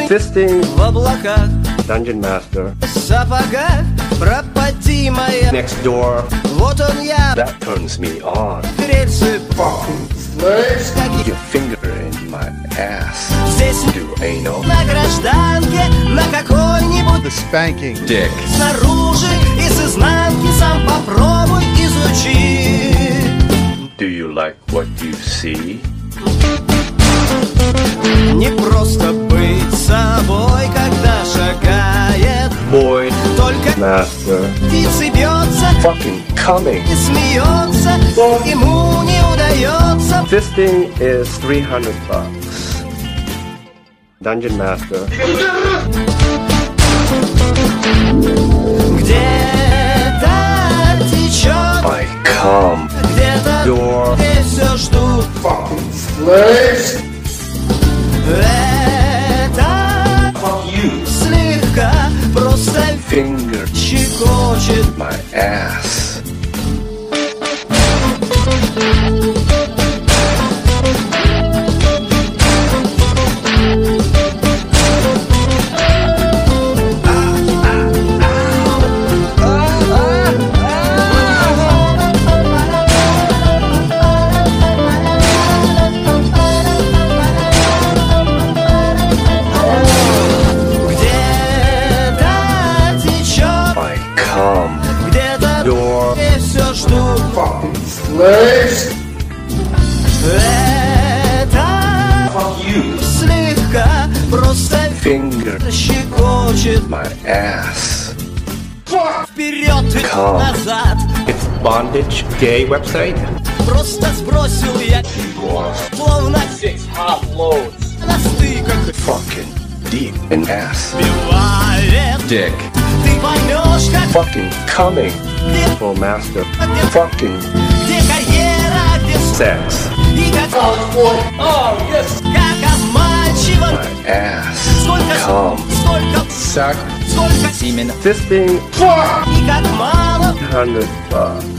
Fisting в облаках, Dungeon Master. в сапогах, пропади моя. Next door. Вот он я, That turns me on. рельсы, Your finger in my ass. здесь Do anal. на гражданке, на какой-нибудь The spanking. Dick. снаружи и с изнанки сам попробуй изучи. Do you like what you see? Не просто быть собой, когда шагает Boy. только Master. птицы бьется Fucking coming. и смеется, ему не удается. Fisting is $300. Dungeon Master. Где-то течет, I come. где-то Your здесь все ждут. fucking slaves. Это слегка просто Finger щекочет. my ass. Где-то течет, I come. где-то Your здесь все ждут. fucking slaves. Это слегка просто Finger щекочет. my ass. Вперед и Come. назад. It's bondage gay website. Просто сбросил я, словно на стыках. Fucking deep in ass. Бывает, Dick. ты поймешь, как Fucking coming. где, Full master. где, Fucking где карьера, где sex. и как обманчиво. My ass. Сколько, Come. сколько, Suck. сколько семен. Fisting И как мало. $100.